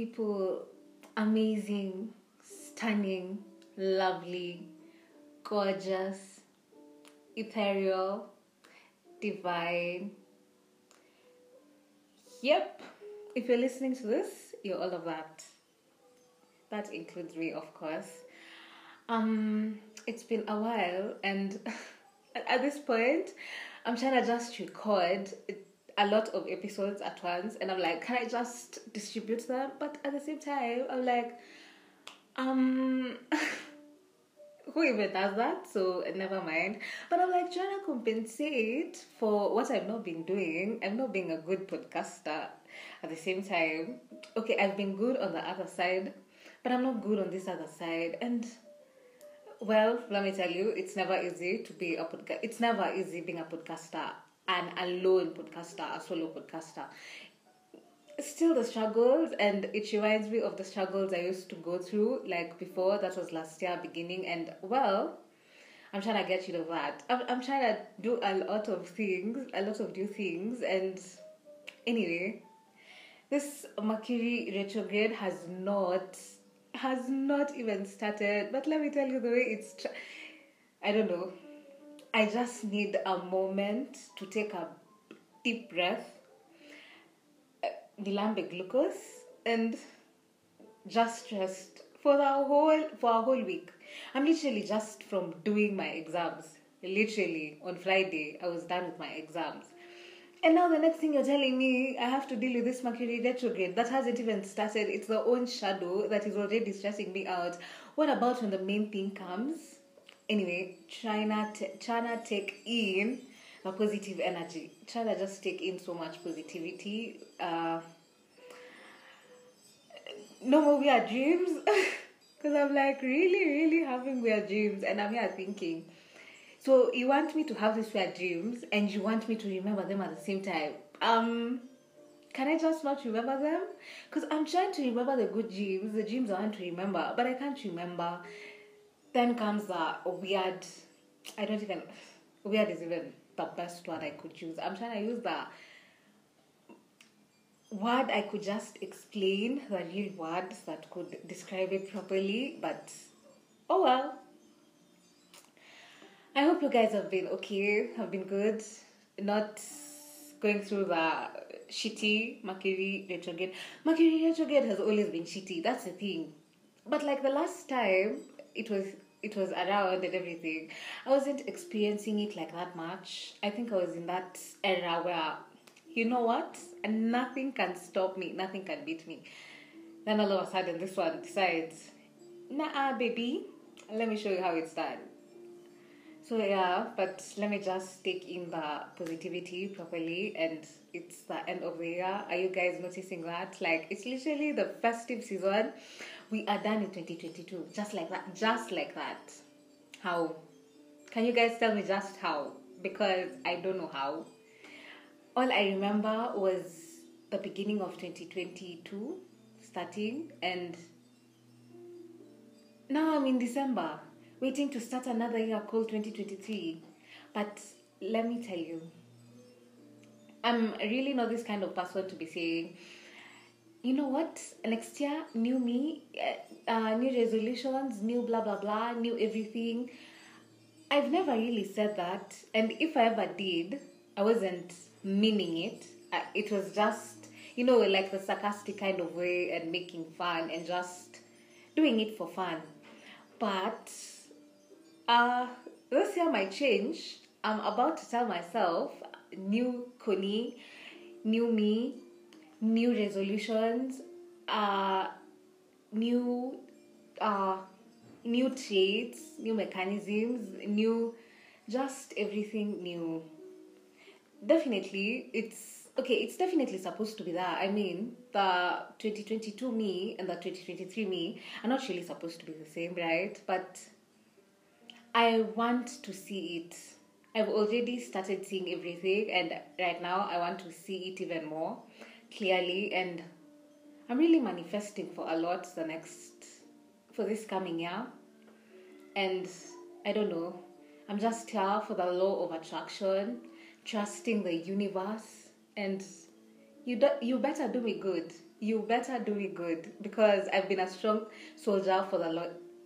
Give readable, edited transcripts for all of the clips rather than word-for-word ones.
beautiful, amazing, stunning, lovely, gorgeous, ethereal, divine. Yep, if you're listening to this, you're all of that. That includes me, of course. It's been a while, and at this point, I'm trying to just record a lot of episodes at once, and I'm like, can I just distribute them? But at the same time, I'm like, who even does that? So never mind. But I'm like trying to compensate for what I've not been doing. I'm not being a good podcaster at the same time. Okay, I've been good on the other side, but I'm not good on this other side. And well, let me tell you, it's never easy to be a podcast. It's never easy being a podcaster, an alone podcaster, a solo podcaster. Still the struggles, and it reminds me of the struggles I used to go through like before. That was last year beginning, and well, I'm trying to get rid of that. I'm trying to do a lot of things, a lot of new things. And anyway, this Mercury retrograde has not even started. But let me tell you, the way I don't know, I just need a moment to take a deep breath, nilambe glucose, and just rest for a whole week. I'm literally just from doing my exams. Literally on Friday, I was done with my exams. And now the next thing you're telling me, I have to deal with this Mercury retrograde that hasn't even started. It's the own shadow that is already stressing me out. What about when the main thing comes? Anyway, trying to take in the positive energy. Trying to just take in so much positivity. No more weird dreams. Because I'm like really having weird dreams. And I'm here thinking, so you want me to have these weird dreams and you want me to remember them at the same time. Can I just not remember them? Because I'm trying to remember the good dreams, the dreams I want to remember, but I can't remember. Then comes the weird, weird is even the best word I could use. I'm trying to use the word I could just explain, the real words that could describe it properly, but oh well. I hope you guys have been okay, have been good, not going through the shitty Mercury retrograde. Mercury retrograde has always been shitty, that's the thing. But like the last time it was around and everything, I wasn't experiencing it like that much. I think I was in that era where, you know what, nothing can stop me, nothing can beat me. Then all of a sudden this one decides, nah baby, let me show you how it's done. So yeah, but let me just take in the positivity properly, and it's the end of the year. Are you guys noticing that? Like, it's literally the festive season. We are done in 2022. Just like that. How? Can you guys tell me just how? Because I don't know how. All I remember was the beginning of 2022 starting, and now I'm in December, waiting to start another year called 2023. But let me tell you, I'm really not this kind of person to be saying, you know what, next year, new me, new resolutions, new blah blah blah, new everything. I've never really said that, and if I ever did, I wasn't meaning it. It was just, like the sarcastic kind of way and making fun and just doing it for fun. But this year might change. I'm about to tell myself, new Connie, new me, new resolutions, new traits, new mechanisms, new, just everything new. Definitely, it's definitely supposed to be that. I mean, the 2022 me and the 2023 me are not really supposed to be the same, right? But I want to see it. I've already started seeing everything, and right now I want to see it even more clearly, and I'm really manifesting for a lot for this coming year. And I don't know, I'm just here for the law of attraction, trusting the universe, and you better do me good. you better do it good because I've been a strong soldier for the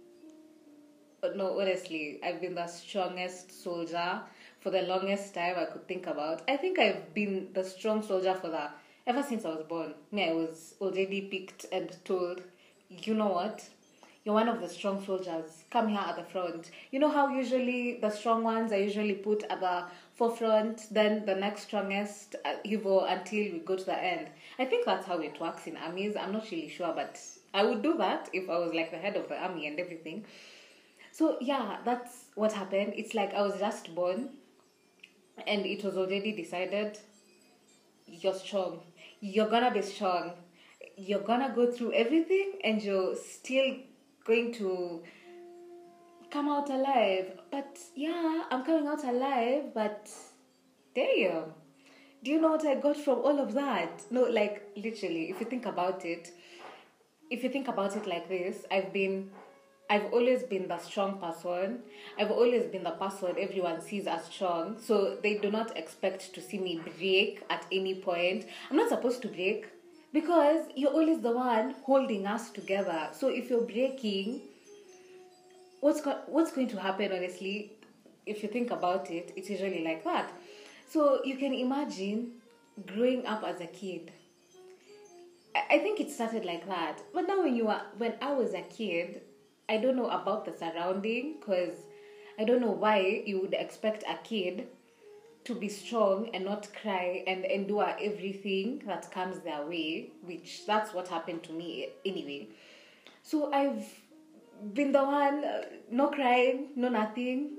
no, honestly, I've been the strongest soldier for the longest time I could think about. I think I've been the strong soldier for the ever since I was born. Me, I was already picked and told, you know what? You're one of the strong soldiers. Come here at the front. You know how usually the strong ones are usually put at the forefront, then the next strongest evil until we go to the end. I think that's how it works in armies. I'm not really sure, but I would do that if I was like the head of the army and everything. So yeah, that's what happened. It's like I was just born and it was already decided you're strong. You're gonna be strong. You're gonna go through everything and you're still going to come out alive. But yeah, I'm coming out alive, but damn. Do you know what I got from all of that? No, like literally, if you think about it like this, I've always been the strong person. I've always been the person everyone sees as strong. So they do not expect to see me break at any point. I'm not supposed to break because you're always the one holding us together. So if you're breaking, what's going to happen, honestly? If you think about it, it's usually like that. So you can imagine growing up as a kid. I think it started like that. But now when I was a kid, I don't know about the surrounding because I don't know why you would expect a kid to be strong and not cry and endure everything that comes their way, which that's what happened to me anyway. So I've been the one, no crying, no nothing.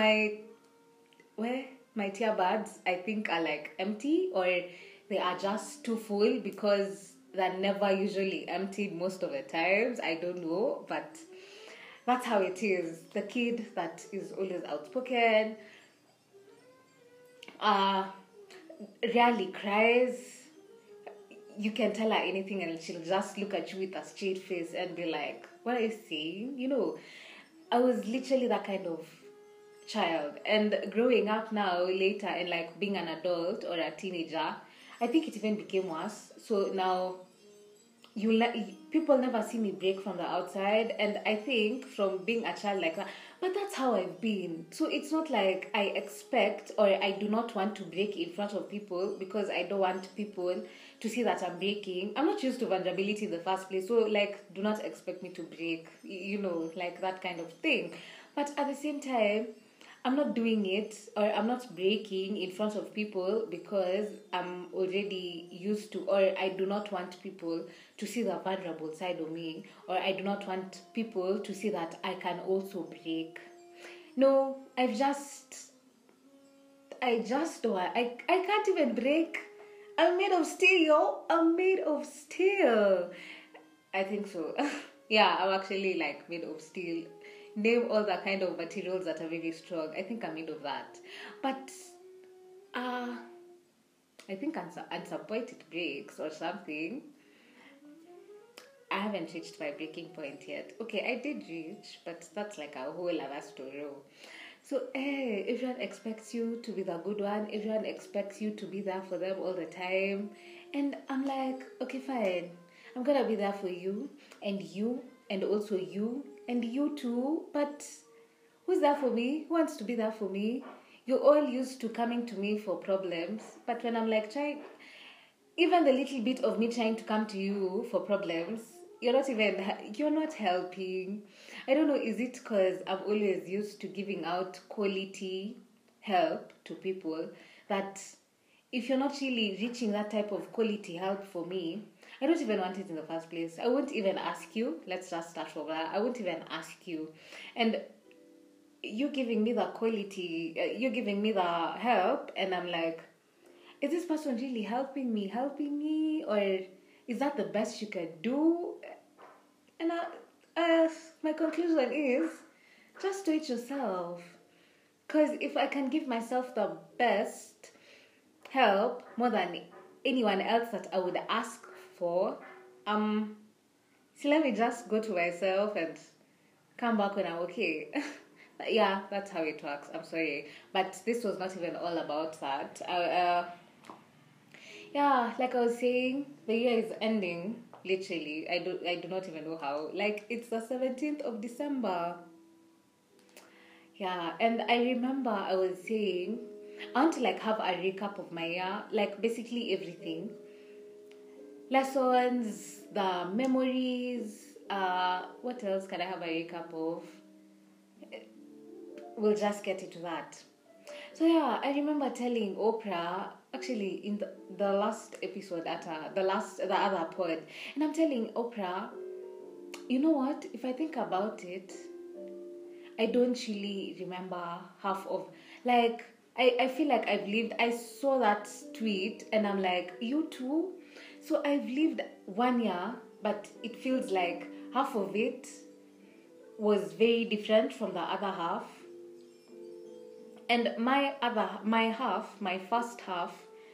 My tear buds, I think, are like empty or they are just too full because they're never usually emptied most of the times. I don't know, but that's how it is. The kid that is always outspoken, uh, rarely cries. You can tell her anything and she'll just look at you with a straight face and be like, what are you saying? You know, I was literally that kind of child. And growing up now, later, and like being an adult or a teenager, I think it even became worse. So now people never see me break from the outside, and I think from being a child like that, but that's how I've been. So it's not like I expect or I do not want to break in front of people because I don't want people to see that I'm breaking. I'm not used to vulnerability in the first place, so like do not expect me to break, like that kind of thing. But at the same time, I'm not doing it or I'm not breaking in front of people because I'm already used to, or I do not want people to see the vulnerable side of me, or I do not want people to see that I can also break. No, I can't even break. I'm made of steel, yo. I'm made of steel. I think so. Yeah, I'm actually like made of steel. Name all the kind of materials that are very strong. I think I'm made of that. But I think at some point it breaks or something. I haven't reached my breaking point yet. Okay, I did reach, but that's like a whole other story. So, everyone expects you to be the good one. Everyone expects you to be there for them all the time. And I'm like, okay, fine. I'm going to be there for you, and also you, and you too. But who's there for me? Who wants to be there for me? You're all used to coming to me for problems. But when I'm like even the little bit of me trying to come to you for problems, you're not helping. I don't know, is it because I'm always used to giving out quality help to people that if you're not really reaching that type of quality help for me, I don't even want it in the first place. I won't even ask you. Let's just start from that. I won't even ask you. And you giving me the quality, you giving me the help, and I'm like, is this person really helping me, or is that the best you can do? And my conclusion is, just do it yourself. Because if I can give myself the best help more than anyone else that I would ask for, so let me just go to myself and come back when I'm okay. Yeah, that's how it works. I'm sorry. But this was not even all about that. Yeah, like I was saying, the year is ending. Literally, I do not even know how. Like, it's the 17th of December. Yeah, and I remember I was saying I want to like have a recap of my year, like basically everything. Lessons, the memories, what else can I have a recap of? We'll just get into that. So yeah, I remember telling Oprah actually in the last episode at the other pod, and I'm telling Oprah, you know what? If I think about it, I don't really remember half of like I feel like I've lived. I saw that tweet and I'm like, you too. So I've lived 1 year, but it feels like half of it was very different from the other half. And my first half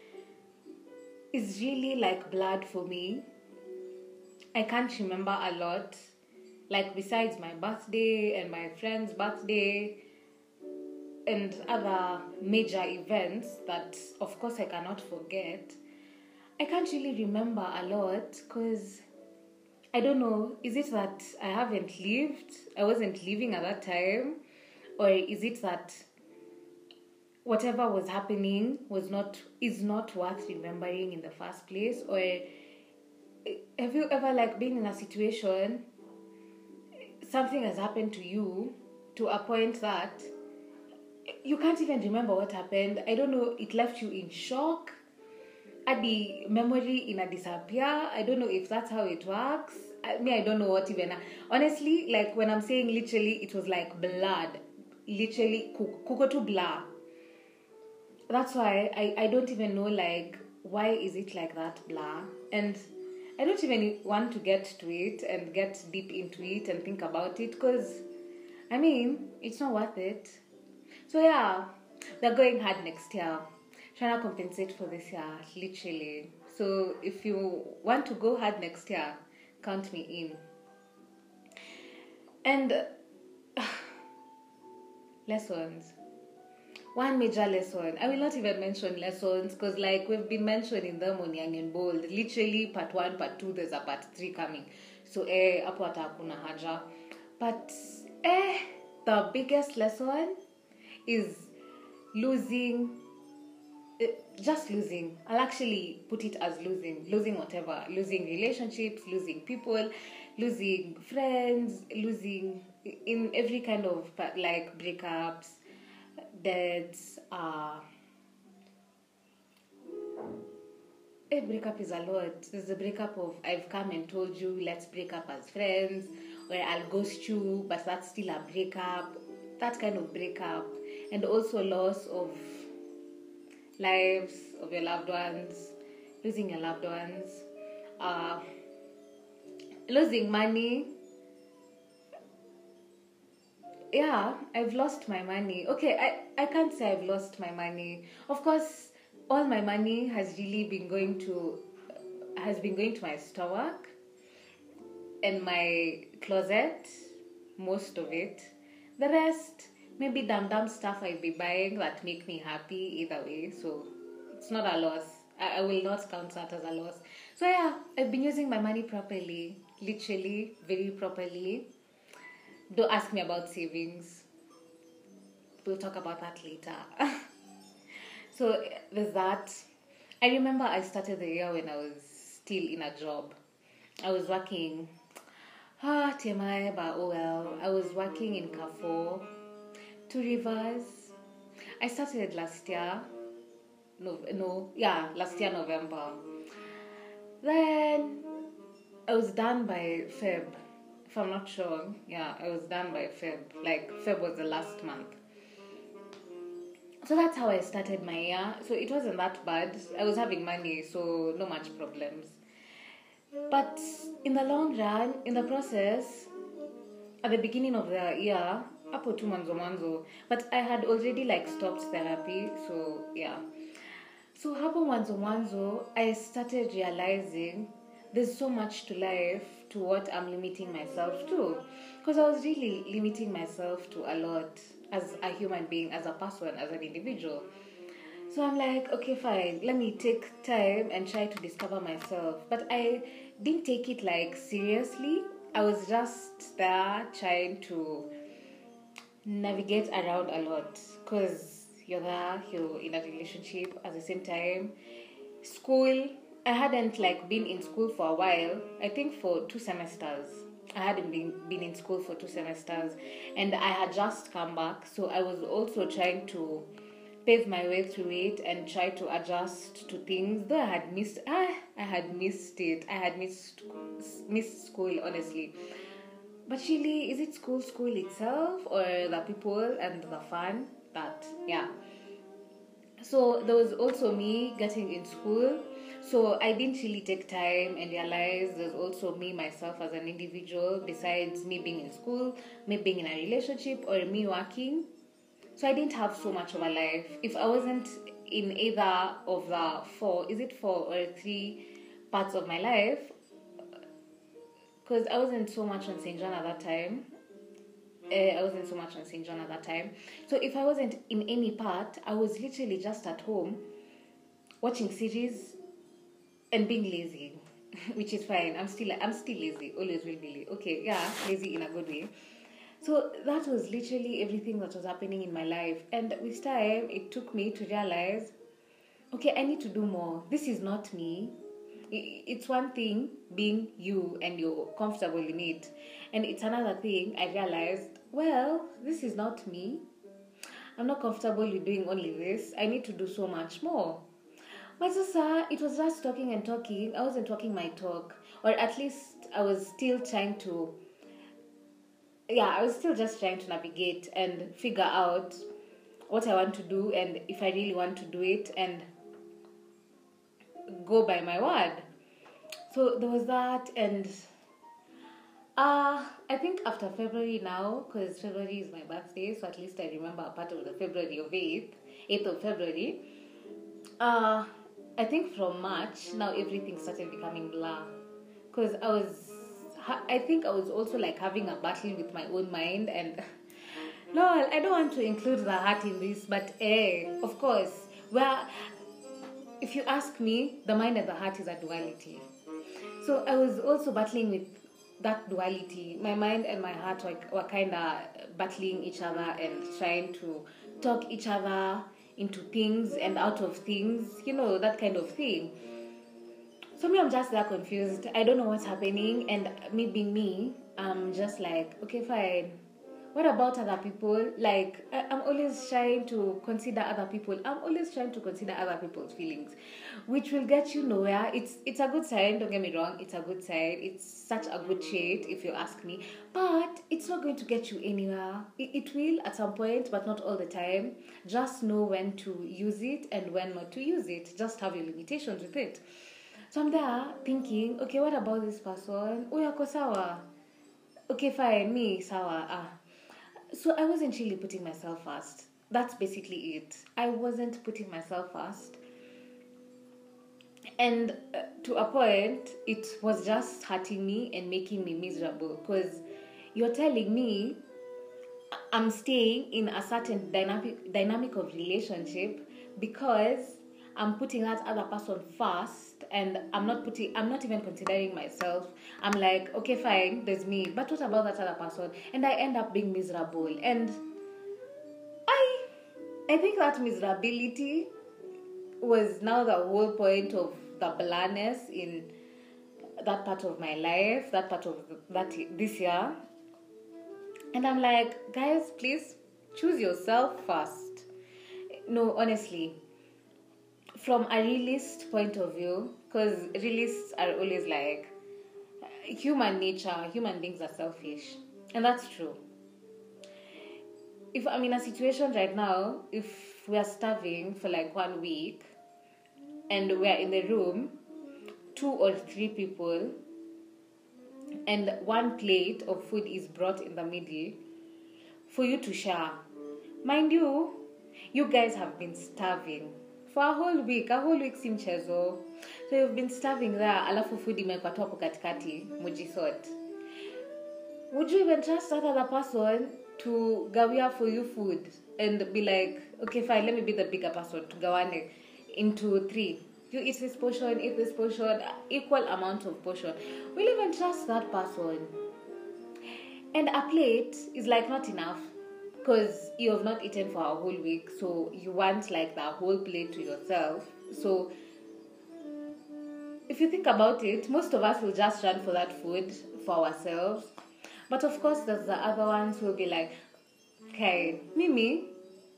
is really like blood for me. I can't remember a lot. Like besides my birthday and my friend's birthday and other major events that of course I cannot forget, I can't really remember a lot because I don't know, is it that I haven't lived? I wasn't living at that time? Or is it that whatever was happening is not worth remembering in the first place? Or have you ever like been in a situation something has happened to you to a point that you can't even remember what happened? I don't know, it left you in shock. At the memory in a disappear. I don't know if that's how it works. I don't know what even. Honestly, like when I'm saying literally, it was like blood. Literally, kuko to blur. That's why I don't even know like why is it like that blur. And I don't even want to get to it and get deep into it and think about it because, I mean, it's not worth it. So yeah, they're going hard next year. Trying to compensate for this year, literally. So if you want to go hard next year, count me in. And lessons. One major lesson. I will not even mention lessons because like we've been mentioning them on Young and Bold. Literally part 1, part 2, there's a part 3 coming. So hapo hata hakuna haja. But the biggest lesson is just losing. I'll actually put it as losing whatever, losing relationships, losing people, losing friends, losing in every kind of like breakups, deaths. A breakup is a lot. There's a breakup of I've come and told you let's break up as friends, or I'll ghost you, but that's still a breakup. That kind of breakup, and also loss of lives of your loved ones, losing your loved ones, losing money. Yeah, I've lost my money. Okay, I can't say I've lost my money. Of course, all my money has been going to my stomach and my closet, most of it. The rest, maybe dumb stuff I'll be buying that make me happy either way. So it's not a loss. I will not count that as a loss. So yeah, I've been using my money properly, literally, very properly. Don't ask me about savings. We'll talk about that later. So there's that. I remember I started the year when I was still in a job. I was working. TMI, but oh well. I was working in Carrefour, Two Rivers. I started last year. Last year November. Then I was done by Feb. If I'm not sure, yeah, I was done by Feb. Like Feb was the last month. So that's how I started my year. So it wasn't that bad. I was having money, so no much problems. But in the long run, in the process, at the beginning of the year, hapo tu mwanzo, but I had already like stopped therapy, so yeah. So hapo mwanzo, I started realizing there's so much to life to what I'm limiting myself to. Because I was really limiting myself to a lot as a human being, as a person, as an individual. So I'm like, okay, fine, let me take time and try to discover myself. But I didn't take it like seriously. I was just there trying to navigate around a lot because you're there, you're in a relationship at the same time. School, I hadn't like been in school for a while. I think for 2 semesters. I hadn't been in school for 2 semesters, and I had just come back. So I was also trying to pave my way through it and try to adjust to things. Though I had missed it. I had missed school, honestly. But really, is it school itself, or the people and the fun? That, yeah. So there was also me getting in school. So I didn't really take time and realize there's also me, myself as an individual, besides me being in school, me being in a relationship, or me working. So I didn't have so much of a life. If I wasn't in either of the four or three parts of my life, because I wasn't so much on St. John at that time. So if I wasn't in any part, I was literally just at home watching series and being lazy, which is fine. I'm still lazy. Always will be. Okay, yeah, lazy in a good way. So that was literally everything that was happening in my life. And with time, it took me to realize, okay, I need to do more. This is not me. It's one thing being you and you're comfortable in it. And it's another thing I realized, well, this is not me. I'm not comfortable with doing only this. I need to do so much more. But it was just talking and talking. I wasn't talking my talk. Or at least I was still trying to... I was still just trying to navigate and figure out what I want to do and if I really want to do it and go by my word. So there was that, and I think after February now, because February is my birthday, so at least I remember a part of the February of 8th of February. I think from March, now everything started becoming blur. Because I think I was also like having a battle with my own mind, and no, I don't want to include the heart in this, but of course, if you ask me, the mind and the heart is a duality. So I was also battling with that duality. My mind and my heart were kind of battling each other and trying to talk each other into things and out of things, that kind of thing. So me, I'm just that confused. I don't know what's happening, and me being me, I'm just like, okay, fine. What about other people? Like, I'm always trying to consider other people. I'm always trying to consider other people's feelings, which will get you nowhere. It's a good sign, don't get me wrong. It's a good sign. It's such a good trait, if you ask me. But it's not going to get you anywhere. It will at some point, but not all the time. Just know when to use it and when not to use it. Just have your limitations with it. So I'm there thinking, okay, what about this person? Oh, yako sawa. Okay, fine, me, sawa. So I wasn't really putting myself first. That's basically it. I wasn't putting myself first. And to a point, it was just hurting me and making me miserable. Because you're telling me I'm staying in a certain dynamic of relationship because I'm putting that other person first, and I'm not even considering myself. I'm like, okay, fine, there's me, but what about that other person? And I end up being miserable. And I think that miserability was now the whole point of the blurriness in that part of my life, that part of this year. And I'm like, guys, please choose yourself first. No, honestly, from a realist point of view, because realists are always like, human beings are selfish. And that's true. If I'm in a situation right now, if we are starving for like 1 week and we are in the room, 2 or 3 people, and 1 plate of food is brought in the middle for you to share. Mind you, you guys have been starving for a whole week si mchezo. So you've been starving there, alafu food imekuwa tu hapo katikati, mujisort. would you even trust that other person to gawia for you food and be like, okay, fine, let me be the bigger person to gawane into 3? You eat this portion, equal amount of portion. Will you even trust that person? And a plate is like not enough because you have not eaten for a whole week, so you want like the whole plate to yourself. So if you think about it, most of us will just run for that food for ourselves. But of course, there's the other ones who will be like, okay, me,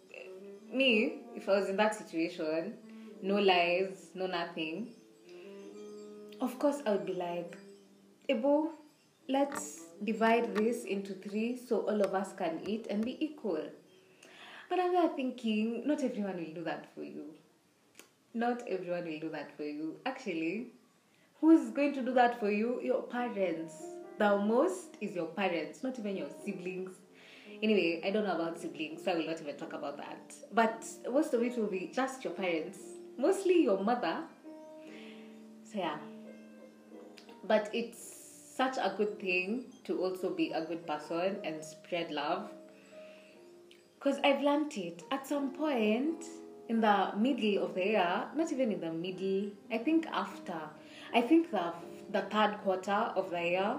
if I was in that situation, no lies, no nothing, of course I would be like, Ebo, let's divide this into 3 so all of us can eat and be equal. But I'm there thinking, not everyone will do that for you. Not everyone will do that for you. Actually, who's going to do that for you? Your parents. The most is your parents, not even your siblings. Anyway, I don't know about siblings, so I will not even talk about that. But most of it will be just your parents. Mostly your mother. So yeah. But it's such a good thing to also be a good person and spread love. Because I've learned it. At some point in the middle of the year, not even in the middle, I think after. I think the 3rd quarter of the year,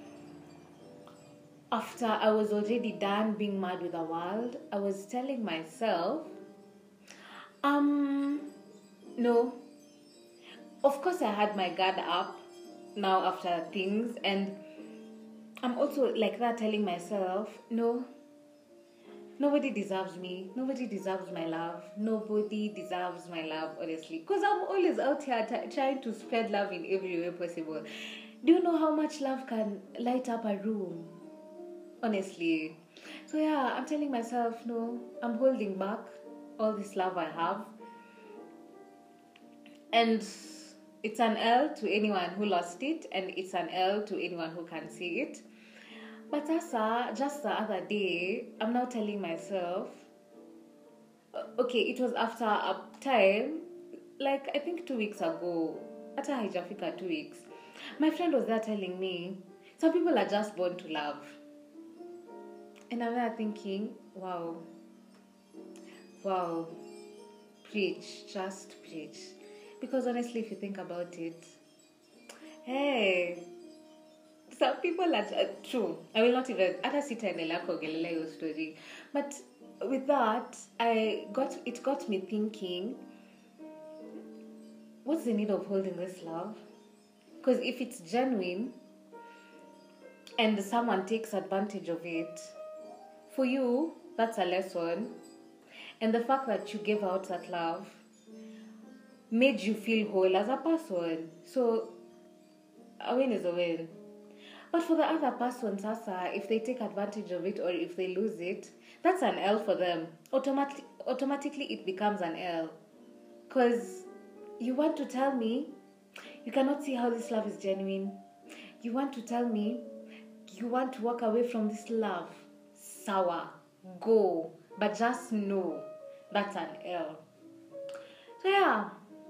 after I was already done being mad with the world, I was telling myself, no. Of course I had my guard up now after things, and I'm also like that telling myself, no, nobody deserves me. Nobody deserves my love. Nobody deserves my love, honestly. Because I'm always out here trying to spread love in every way possible. Do you know how much love can light up a room? Honestly. So yeah, I'm telling myself, no, I'm holding back all this love I have. And it's an L to anyone who lost it, and it's an L to anyone who can see it. But just the other day, I'm now telling myself, okay, it was after a time, like I think 2 weeks ago, after haijafika 2 weeks, my friend was there telling me, some people are just born to love. And I'm there thinking, wow, preach, just preach. Because honestly, if you think about it, hey, some people are true. I will not even your story. But with that, it got me thinking, what's the need of holding this love? Because if it's genuine and someone takes advantage of it, for you, that's a lesson. And the fact that you gave out that love made you feel whole as a person. So, a win is a win. But for the other person, Sasa, if they take advantage of it or if they lose it, that's an L for them. Automatically it becomes an L. Because you want to tell me you cannot see how this love is genuine. You want to tell me you want to walk away from this love. Sawa. Go. But just know that's an L. So yeah.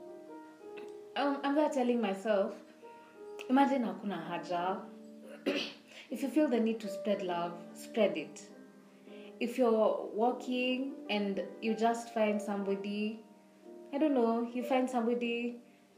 I'm there telling myself, imagine hakuna haja. If you feel the need to spread love, spread it. If you're walking and you just find somebody, I don't know, you find somebody,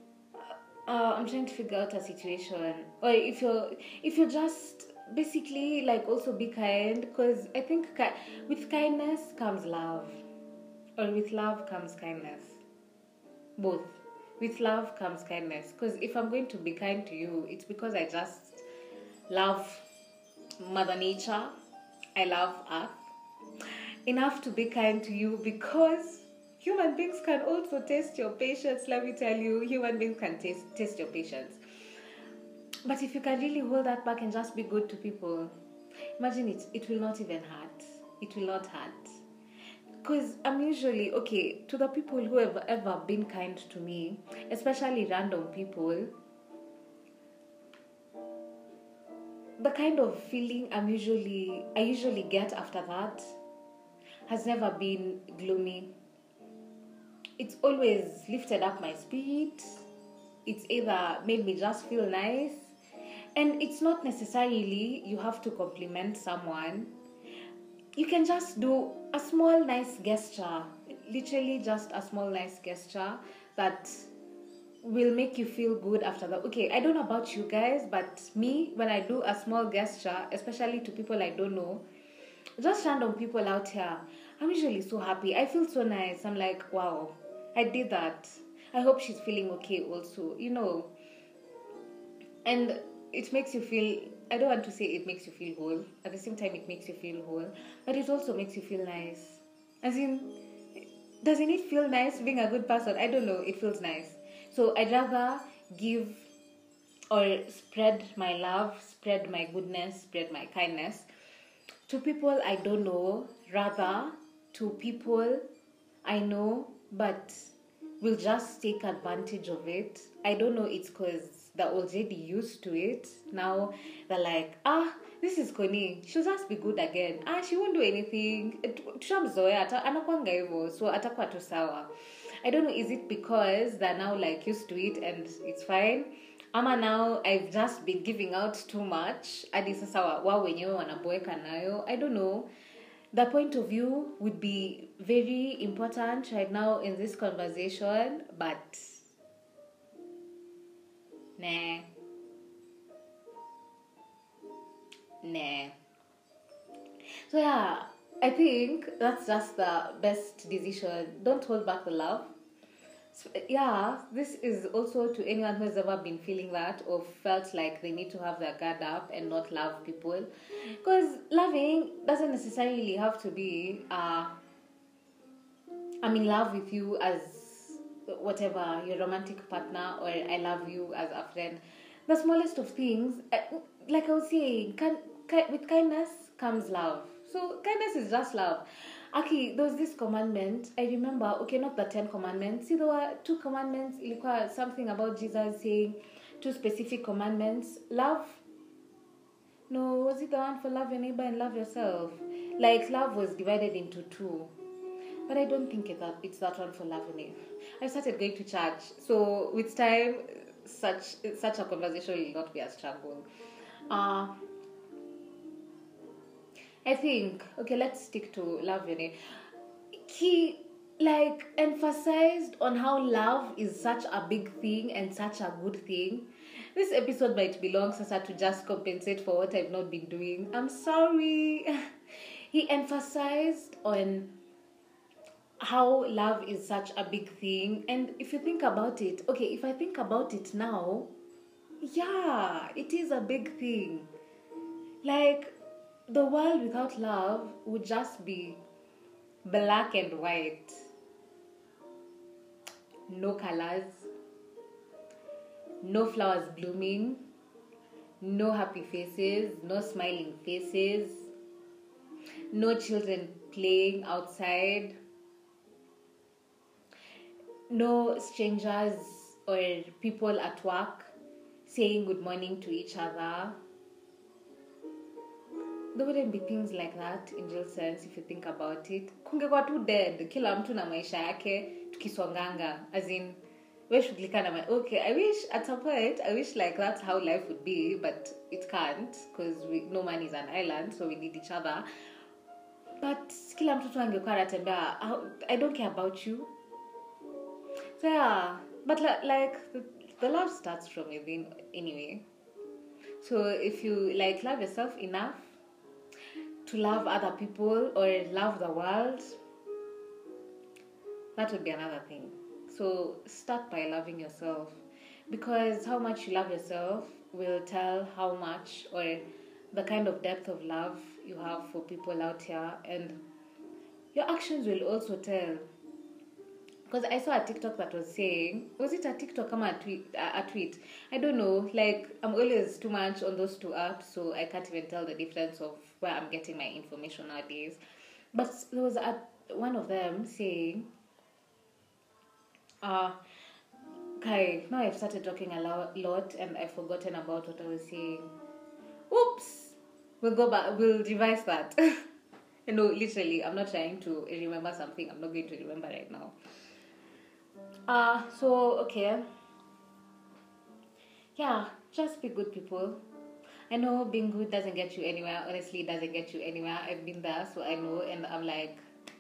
I'm trying to figure out a situation. Or if you're just basically like also be kind, because I think with kindness comes love, or with love comes kindness. Both. With love comes kindness. Because if I'm going to be kind to you, it's because I just love Mother Nature. I love Earth enough to be kind to you, because human beings can also test your patience. Let me tell you, human beings can test your patience. But if you can really hold that back and just be good to people, imagine it will not even hurt. It will not hurt. Because I'm usually, okay, to the people who have ever been kind to me, especially random people, the kind of feeling I usually get after that has never been gloomy. It's always lifted up my spirit. It's either made me just feel nice. And it's not necessarily you have to compliment someone. You can just do a small nice gesture, literally just a small nice gesture that will make you feel good after that. Okay, I don't know about you guys, but me, when I do a small gesture, especially to people I don't know, just random people out here, I'm usually so happy. I feel so nice. I'm like, wow, I did that. I hope she's feeling okay also, And it makes you feel, I don't want to say it makes you feel whole. At the same time, it makes you feel whole. But it also makes you feel nice. As in, doesn't it feel nice being a good person? I don't know. It feels nice. So I'd rather give or spread my love, spread my goodness, spread my kindness to people I don't know, rather to people I know but will just take advantage of it. I don't know, it's because they're already used to it. Now they're like, this is Connie, she'll just be good again. She won't do anything. Tushamzoea, anakwanga hivyo, so atakuwa tu sawa. I don't know, is it because they're now like used to it and it's fine? Ama now I've just been giving out too much. Hadi sasa wao wenyewe wanaboeka nayo. I don't know. The point of view would be very important right now in this conversation, but nah. So yeah, I think that's just the best decision. Don't hold back the love. So, yeah, this is also to anyone who has ever been feeling that or felt like they need to have their guard up and not love people. Because loving doesn't necessarily have to be, I'm in love with you as whatever, your romantic partner, or I love you as a friend. The smallest of things, like I was saying, with kindness comes love. So kindness is just love. Aki, there was this commandment. I remember, okay, not the 10 commandments. See, there were 2 commandments. Ilikuwa something about Jesus saying 2 specific commandments. Love. No, was it the one for love your neighbor and love yourself? Like, love was divided into 2. But I don't think it's that one for love your neighbor. I started going to church. So, with time, such a conversation will not be a struggle. I think, okay, let's stick to love your neighbor. He, emphasized on how love is such a big thing and such a good thing. This episode might belong, Sasa, to just compensate for what I've not been doing. I'm sorry. He emphasized on how love is such a big thing. And if you think about it, okay, if I think about it now, yeah, it is a big thing. Like, the world without love would just be black and white. No colors, no flowers blooming, no happy faces, no smiling faces, no children playing outside, no strangers or people at work saying good morning to each other. There wouldn't be things like that in real sense if you think about it. Kungekuwa tu dead, kila mtu na maisha yake, tukisonganga. As in, we shughulika na okay, I wish like that's how life would be, but it can't, because no man is an island, so we need each other. But kila mtu tu angekuwa anatembea, I don't care about you. So yeah, but the love starts from within anyway. So if you love yourself enough to love other people or love the world, that would be another thing. So start by loving yourself, because how much you love yourself will tell how much or the kind of depth of love you have for people out here, and your actions will also tell. Because I saw a TikTok that was saying, was it a TikTok or a tweet? I don't know. I'm always too much on those 2 apps, so I can't even tell the difference of where I'm getting my information nowadays. But there was one of them saying, okay, now I've started talking a lot and I've forgotten about what I was saying. Oops! We'll go back, we'll revise that. No, literally, I'm not trying to remember something I'm not going to remember right now. So, okay. Yeah, just be good people. I know being good doesn't get you anywhere. Honestly, it doesn't get you anywhere. I've been there, so I know, and I'm like,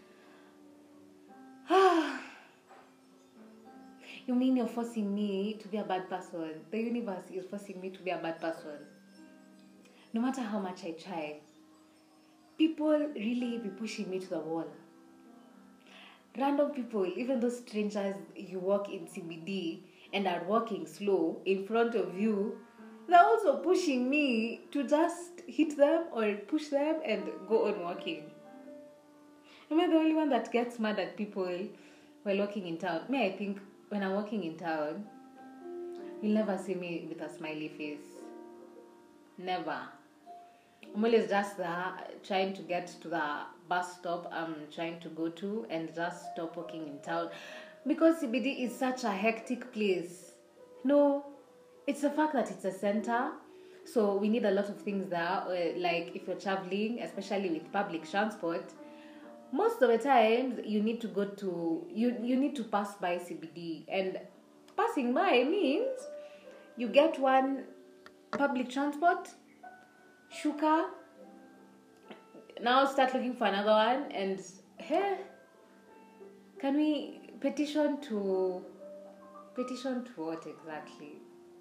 you mean you're forcing me to be a bad person? The universe is forcing me to be a bad person. No matter how much I try, people really be pushing me to the wall. Random people, even those strangers you walk in CBD and are walking slow in front of you, they're also pushing me to just hit them or push them and go on walking. Am I the only one that gets mad at people while walking in town? I think when I'm walking in town, you'll never see me with a smiley face. Never. I'm always just there trying to get to the bus stop I'm trying to go to and just stop walking in town. Because CBD is such a hectic place. No, it's the fact that it's a center. So we need a lot of things there. Like if you're traveling, especially with public transport, most of the times you need to go to, you need to pass by CBD. And passing by means you get one public transport, shuka, now start looking for another one, and hey, can we petition to what exactly?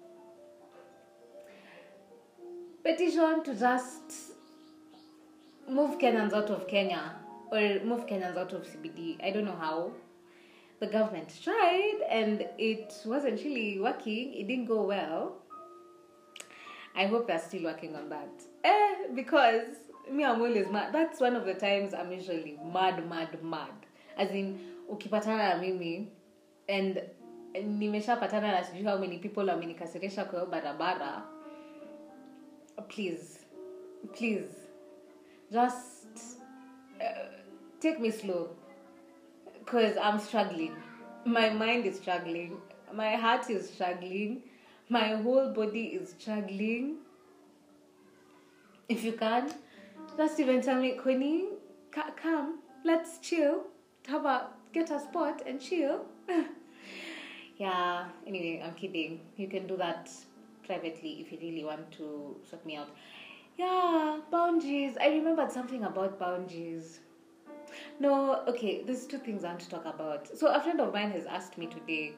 Petition to just move Kenyans out of Kenya or move Kenyans out of CBD. I don't know how. The government tried and it wasn't really working. It didn't go well. I hope they're still working on that. Because me, I'm always mad. That's one of the times I'm usually mad. As in, ukipatana na mimi and nimeshapatana na sijui how many people wamenikasirisha kwa hiyo barabara. Please, just take me slow. Because I'm struggling. My mind is struggling. My heart is struggling. My whole body is struggling. If you can, just even tell me, Connie, come, let's chill. Get a spot and chill. Yeah, anyway, I'm kidding. You can do that privately if you really want to sort me out. Yeah, boundaries. I remembered something about boundaries. No, okay, there's two things I want to talk about. So a friend of mine has asked me today,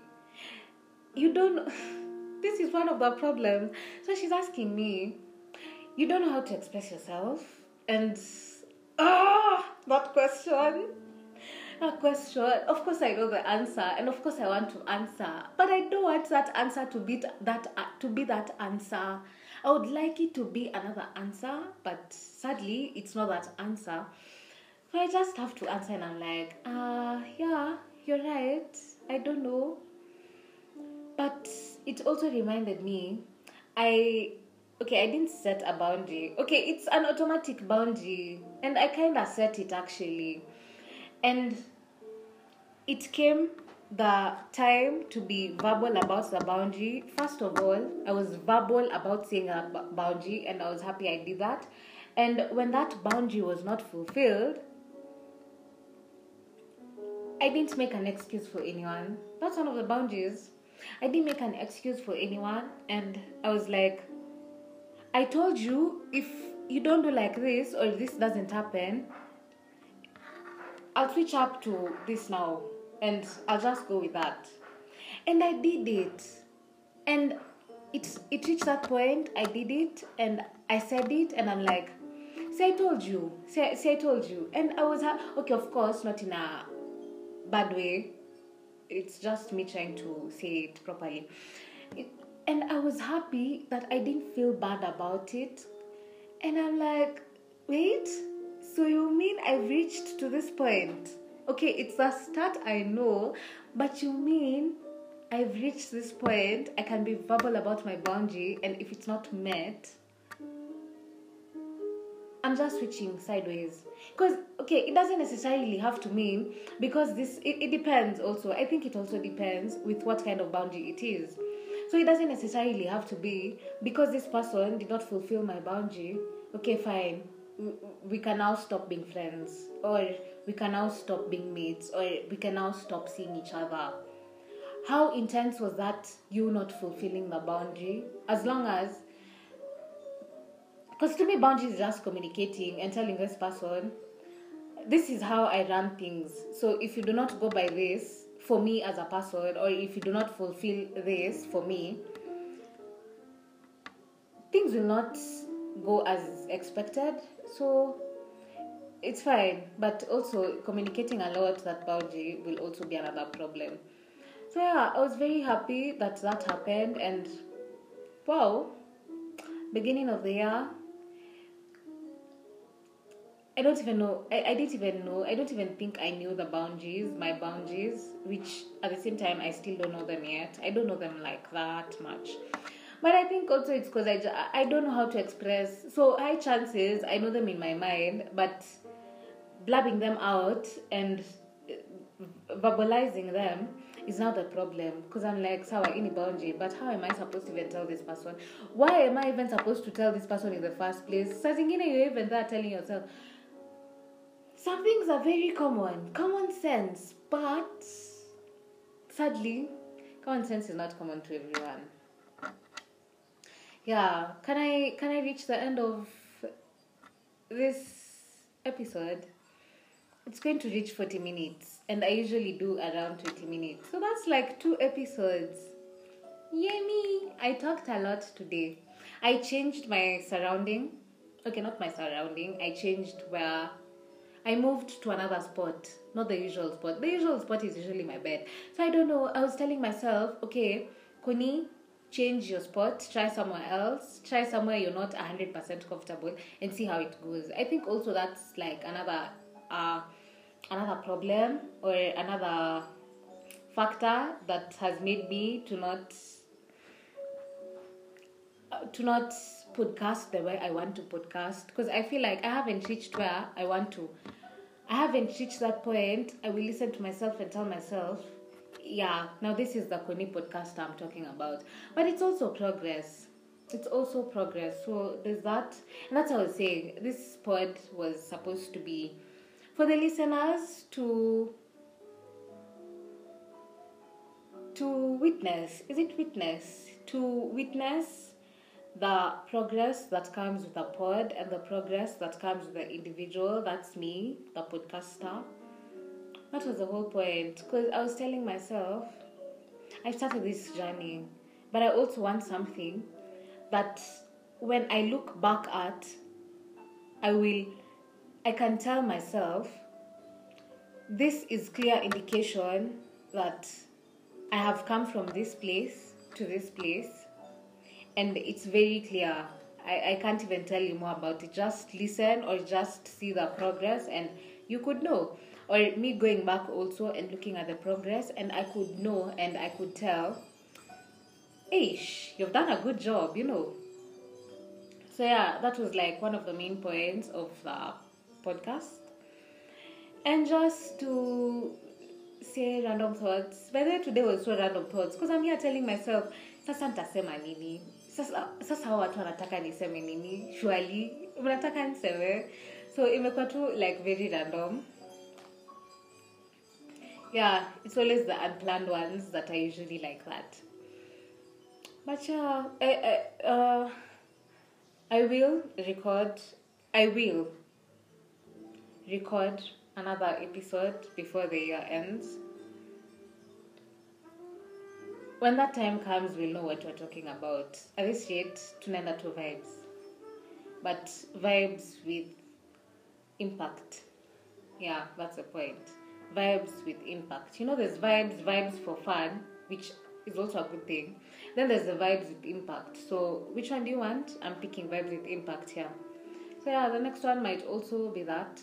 this is one of the problems. So she's asking me, you don't know how to express yourself? And, that question. Of course I know the answer, and of course I want to answer. But I don't want that answer to be that answer. I would like it to be another answer, but sadly, it's not that answer. So I just have to answer, and I'm like, yeah, you're right. I don't know. But it also reminded me, I didn't set a boundary. Okay, it's an automatic boundary, and I kind of set it actually. And it came the time to be verbal about the boundary. First of all, I was verbal about saying a boundary, and I was happy I did that. And when that boundary was not fulfilled, I didn't make an excuse for anyone. That's one of the boundaries. I didn't make an excuse for anyone, and I was like, I told you, if you don't do like this or this doesn't happen, I'll switch up to this now, and I'll just go with that. And I did it. And it reached that point, I did it, and I said it, and I'm like, say I told you. Say I told you. And I was, okay, of course, not in a bad way. It's just me trying to say it properly. And I was happy that I didn't feel bad about it. And I'm like, wait, so you mean I've reached to this point? Okay, it's a start, I know, but you mean I've reached this point, I can be verbal about my boundary, and if it's not met, I'm just switching sideways. Because, okay, it doesn't necessarily have to mean, because it depends also. I think it also depends with what kind of boundary it is. So it doesn't necessarily have to be, because this person did not fulfill my boundary, okay, fine, we can now stop being friends, or we can now stop being mates, or we can now stop seeing each other. How intense was that, you not fulfilling the boundary? As long as Because to me, boundaries is just communicating and telling this person, this is how I run things. So if you do not go by this for me as a person, or if you do not fulfill this for me, things will not go as expected. So it's fine. But also communicating a lot, that boundary will also be another problem. So yeah, I was very happy that happened, and wow, beginning of the year, I don't even know. I didn't even know. I don't even think I knew my boundaries, which at the same time, I still don't know them yet. I don't know them like that much. But I think also it's because I don't know how to express. So high chances, I know them in my mind, but blabbing them out and verbalizing them is now the problem. Because I'm like, sawa, any boundary, but how am I supposed to even tell this person? Why am I even supposed to tell this person in the first place? So you're even there telling yourself, some things are very common sense, but sadly, common sense is not common to everyone. Yeah, can I reach the end of this episode? It's going to reach 40 minutes, and I usually do around 20 minutes. So that's like 2 episodes. Yay me! I talked a lot today. I changed my surrounding. Okay, not my surrounding. I changed where I moved to another spot, not the usual spot. The usual spot is usually my bed. So I don't know. I was telling myself, okay, Koni, change your spot, try somewhere else, try somewhere you're not 100% comfortable, and see how it goes. I think also that's like another problem or another factor that has made me to not podcast the way I want to podcast, because I feel like I haven't reached where I want to. I haven't reached that point. I will listen to myself and tell myself, yeah, now this is the Koni podcast I'm talking about. But it's also progress. So there's that. And that's what I was saying. This pod was supposed to be for the listeners to witness. Is it witness? To witness the progress that comes with the pod and the progress that comes with the individual. That's me, the podcaster. That was the whole point. Because I was telling myself, I started this journey, but I also want something that when I look back at, I can tell myself, this is clear indication that I have come from this place to this place, and it's very clear. I can't even tell you more about it. Just listen or just see the progress and you could know. Or me going back also and looking at the progress, and I could know and I could tell, Aish, you've done a good job, So yeah, that was like one of the main points of the podcast. And just to say random thoughts. By the way, today was so random thoughts because I'm here telling myself, sasa nitasema nini? Sasa hao watu wanataka niseme nini? Surely, mnataka niseme. So imekuwa tu like very random. Yeah, it's always the unplanned ones that are usually like that. But yeah, I will record another episode before the year ends. When that time comes, we'll know what we're talking about. At this rate, tunaenda to vibes. But vibes with impact. Yeah, that's the point. Vibes with impact. There's vibes for fun, which is also a good thing. Then there's the vibes with impact. So which one do you want? I'm picking vibes with impact here. So yeah, the next one might also be that.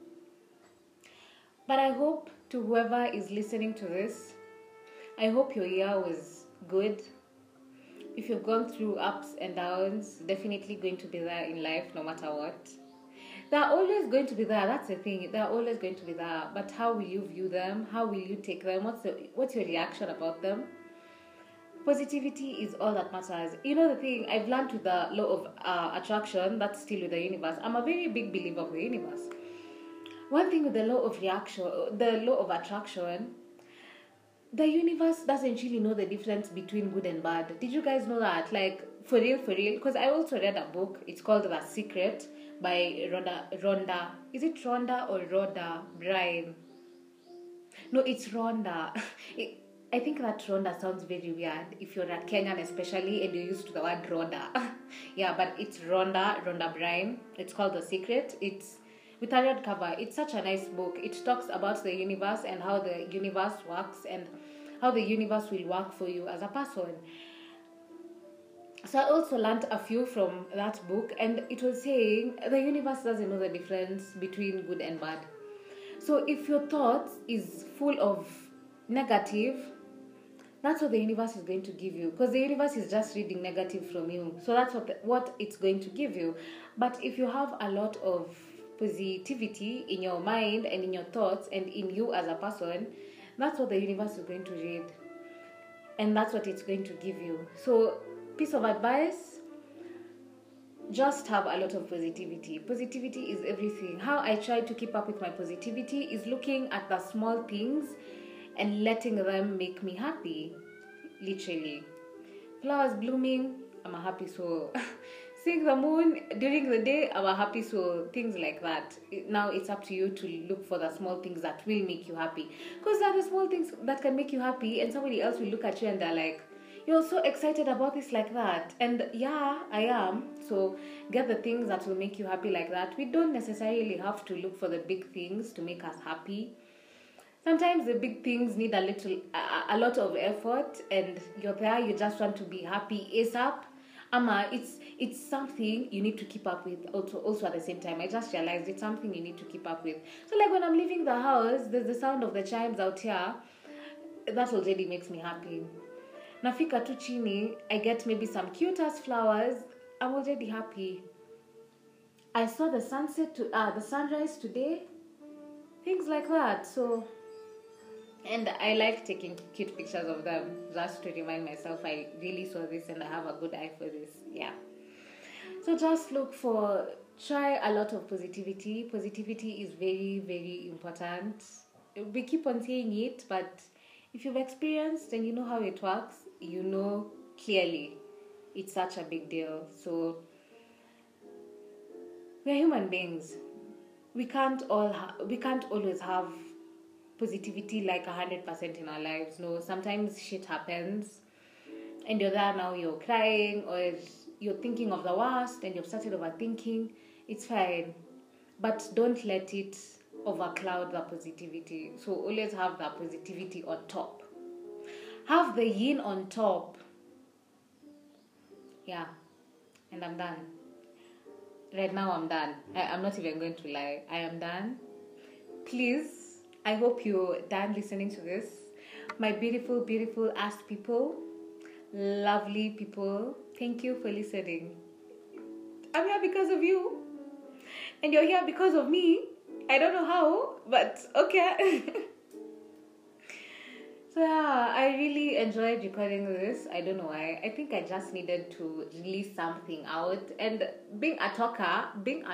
But I hope to whoever is listening to this, I hope your year was good. If you've gone through ups and downs, definitely going to be there in life no matter what. They're always going to be there. That's the thing. They're always going to be there. But how will you view them? How will you take them? What's your reaction about them? Positivity is all that matters. The thing, I've learned with the law of attraction, that's still with the universe. I'm a very big believer of the universe. One thing with the law of attraction, the universe doesn't really know the difference between good and bad. Did you guys know that? Like, for real, for real? Because I also read a book. It's called The Secret by Rhonda. Is it Rhonda or Rhoda Bryan? No, it's Rhonda. I think that Rhonda sounds very weird if you're a Kenyan especially and you're used to the word Rhoda. Yeah, but it's Rhonda Bryan. It's called The Secret. It's with a red cover. It's such a nice book. It talks about the universe and how the universe works and how the universe will work for you as a person. So I also learned a few from that book, and it was saying the universe doesn't know the difference between good and bad. So if your thoughts is full of negative, that's what the universe is going to give you, because the universe is just reading negative from you. So that's what it's going to give you. But if you have a lot of positivity in your mind and in your thoughts and in you as a person, that's what the universe is going to read, and that's what it's going to give you. So, piece of advice: just have a lot of positivity. Positivity is everything. How I try to keep up with my positivity is looking at the small things and letting them make me happy. Literally, flowers blooming, I'm a happy soul. Seeing the moon during the day, I'm a happy soul. Things like that. Now it's up to you to look for the small things that will make you happy, because there are the small things that can make you happy, and somebody else will look at you and they're like, you're so excited about this like that. And yeah, I am. So get the things that will make you happy like that. We don't necessarily have to look for the big things to make us happy. Sometimes the big things need a lot of effort, and you're there, you just want to be happy ASAP. It's something you need to keep up with also at the same time. I just realized it's something you need to keep up with. So like when I'm leaving the house, there's the sound of the chimes out here. That already makes me happy. Nafika tu chini, I get maybe some cute ass flowers, I'm already happy. I saw the sunrise today, things like that. So, and I like taking cute pictures of them just to remind myself I really saw this and I have a good eye for this. Yeah. So just try a lot of positivity. Positivity is very, very important. We keep on saying it, but if you've experienced and you know how it works, you know clearly it's such a big deal. So we're human beings. We can't always have positivity like 100% in our lives. No, sometimes shit happens and you're there now, you're crying or you're thinking of the worst and you've started overthinking. It's fine, but don't let it overcloud the positivity. So always have the positivity on top. Have the yin on top. Yeah, and I'm done. Right now I'm done. I'm not even going to lie. I am done. Please, I hope you're done listening to this. My beautiful, beautiful ass people, lovely people, thank you for listening. I'm here because of you. And you're here because of me. I don't know how, but okay. So yeah, I really enjoyed recording this. I don't know why. I think I just needed to release something out. And being a talker,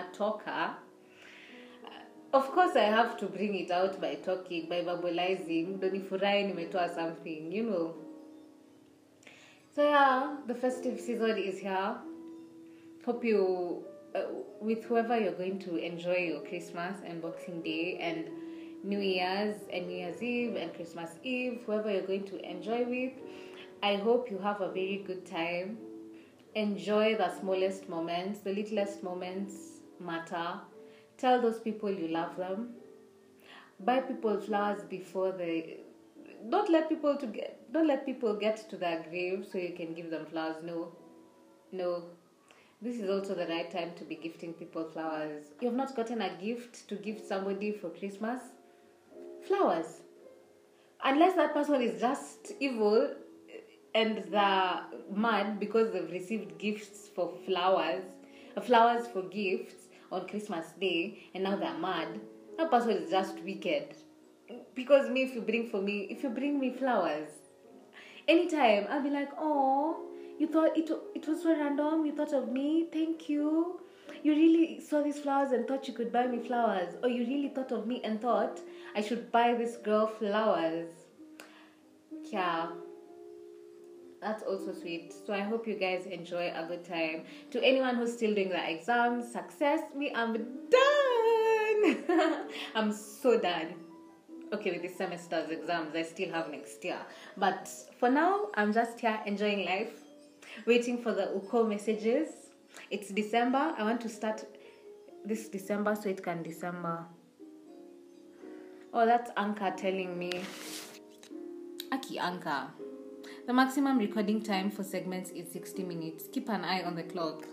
of course I have to bring it out by talking, by verbalizing. Donifurahi nimetoa something, you know. So yeah, the festive season is here. Hope you, with whoever you're going to enjoy your Christmas and Boxing Day and New Year's and New Year's Eve and Christmas Eve, whoever you're going to enjoy with, I hope you have a very good time. Enjoy the smallest moments. The littlest moments matter. Tell those people you love them. Buy people flowers before they... Don't let people get to their grave so you can give them flowers. No. This is also the right time to be gifting people flowers. You have not gotten a gift to give somebody for Christmas? Flowers. Unless that person is just evil and they're mad because they've received gifts for flowers for gifts on Christmas Day, and now they're mad. That person is just wicked. Because if you bring me flowers, anytime I'll be like, oh, you thought it was so random, you thought of me, thank you. You really saw these flowers and thought you could buy me flowers. Or you really thought of me and thought I should buy this girl flowers. yeah, that's also sweet. So I hope you guys enjoy a good time. To anyone who's still doing their exams, success. Me, I'm done. I'm so done. Okay, with this semester's exams, I still have next year. But for now, I'm just here enjoying life, waiting for the UKO messages. It's December. I want to start this December so it can December. Oh, that's Anchor telling me. Aki Anchor. The maximum recording time for segments is 60 minutes. Keep an eye on the clock.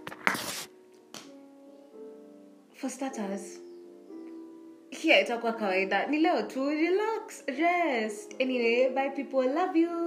For starters, here itakuwa kawaida. Ni leo tu, relax, rest. Anyway, bye people. Love you.